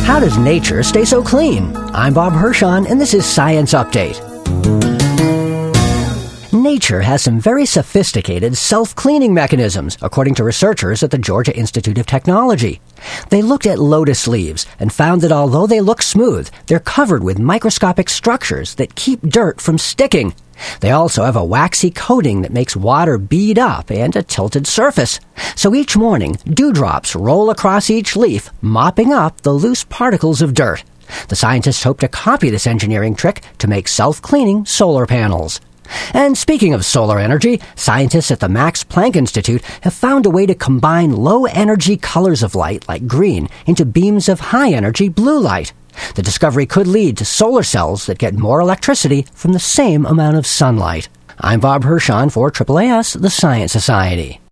How does nature stay so clean? I'm Bob Hirschon, and this is Science Update. Nature has some very sophisticated self-cleaning mechanisms, according to researchers at the Georgia Institute of Technology. They looked at lotus leaves and found that although they look smooth, they're covered with microscopic structures that keep dirt from sticking. They also have a waxy coating that makes water bead up and a tilted surface. So each morning, dewdrops roll across each leaf, mopping up the loose particles of dirt. The scientists hope to copy this engineering trick to make self-cleaning solar panels. And speaking of solar energy, scientists at the Max Planck Institute have found a way to combine low-energy colors of light, like green, into beams of high-energy blue light. The discovery could lead to solar cells that get more electricity from the same amount of sunlight. I'm Bob Hirschon for AAAS, the Science Society.